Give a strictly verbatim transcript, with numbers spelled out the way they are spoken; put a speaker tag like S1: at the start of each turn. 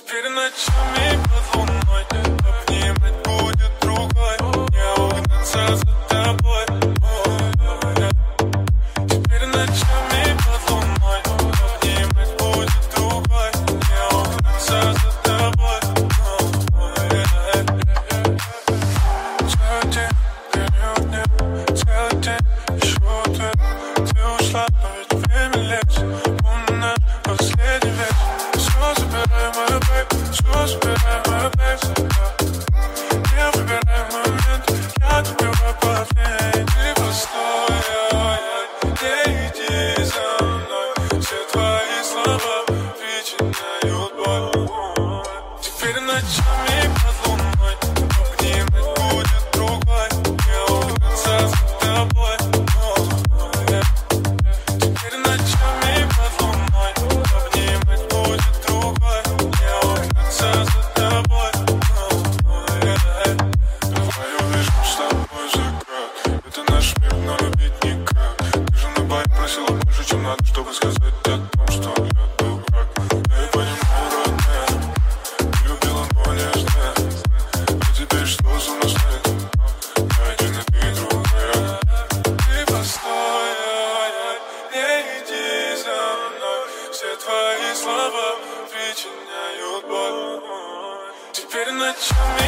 S1: Теперь ночами под луной обнимать будет другой, не угнаться за тобой. Теперь ночами под луной обнимать будет другой, не угнаться за тобой. Целый день, период дня, целый день, еще ответ. Ты ушла, но ведь время летит, помню наш последний вечер. Все забирай мою бэйб, все забирай мою бэйб. Не выбирай момент, я добиваю последний. Ты постой, не иди за мной. Все твои слова причиняют боль. Теперь ночами под луной обнимать будет другой, не угнаться за тобой. Теперь ночами под луной обнимать будет другой, не угнаться за тобой. Давай увижу с тобой закат. Это наш мир, но любить никак. Ты же на байк просила больше, чем надо, чтобы сказать о том, что я дурак. Я и понимаю, родная, ты любила, но нежная. А теперь что за мной стоит? Я один, и ты другая. Ты постой, не иди за мной. Все твои слова причиняют боль. Теперь ночами